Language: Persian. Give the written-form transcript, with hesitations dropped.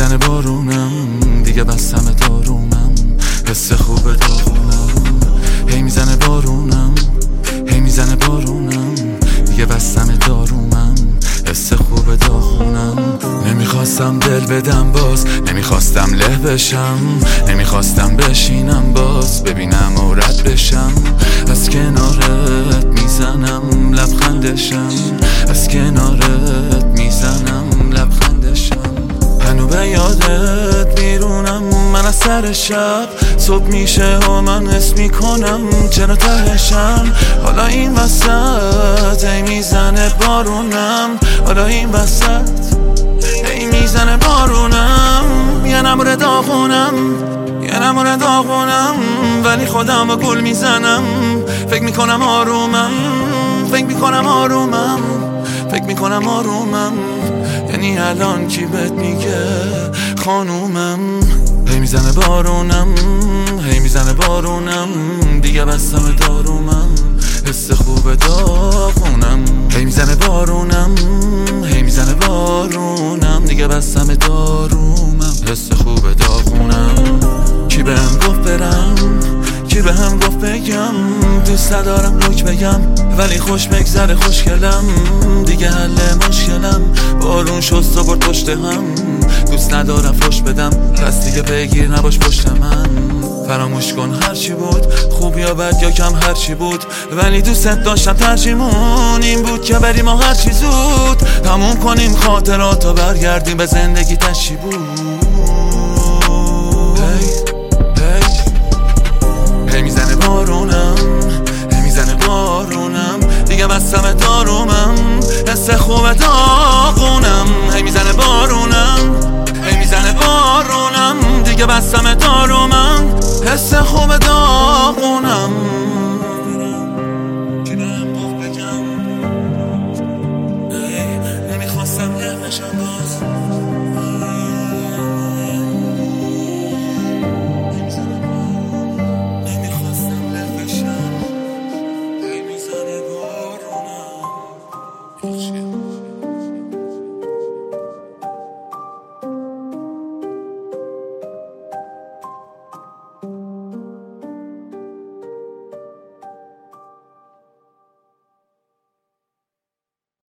میزنه بارونم دیگه بستم دارومم، حس خوب داغونم. هی میزنه بارونم، هی میزنه بارونم دیگه بستم دارومم، حس خوب داغونم. نمیخواستم دل بدم باز، نمیخواستم له بشم، نمیخواستم بشینم باز ببینم و رد بشم. از کنارت میزنم لبخندشم، از کنارت میزنم لبخندشم. هنو به یادت بیرونم من از سر شب، صبح میشه و من حس میکنم چرا تهشم. حالا این وسط هی میزنه بارونم، حالا این وسط هی میزنه بارونم. یه نمور داغونم، یه نمور داغونم، ولی خودم با گل میزنم. فکر میکنم آرومم، فکر میکنم آرومم، فکر میکنم آرومم. یعنی الان کی بهت میگه خانومم؟ هی میزنه بارونم، هی میزنه بارونم دیگه بستم دارومم، حس خوب داغونم. هی میزنه بارونم، هی میزنه بارونم دیگه بستم دارومم، حس خوب داغونم. کی بهم گفت برم، کی بهم گفت بگم دوست ندارم لوک بگم، ولی خوش بگذره خوشگلم دیگه حل مشکلم. بارون شست و برد پشت هم، دوست ندارم فش بدم، پس دیگه بگیر نباش پشت من. فراموش کن هرچی بود، خوب یا بد یا کم هرچی بود، ولی دوستت داشتم. ترجیمون این بود که بریم و هرچی زود تموم کنیم خاطرات و برگردیم به زندگی تشی بود. هی میزنه بارونم، هی میزنه بارونم دیگه بستم دارومم، حس خوب داغونم. هی میزنه بارونم، هی میزنه بارونم دیگه بستم دارومم، حس خوب داغونم. کی بهم گفت بگم نمیخواستم له بشم باز. Shit.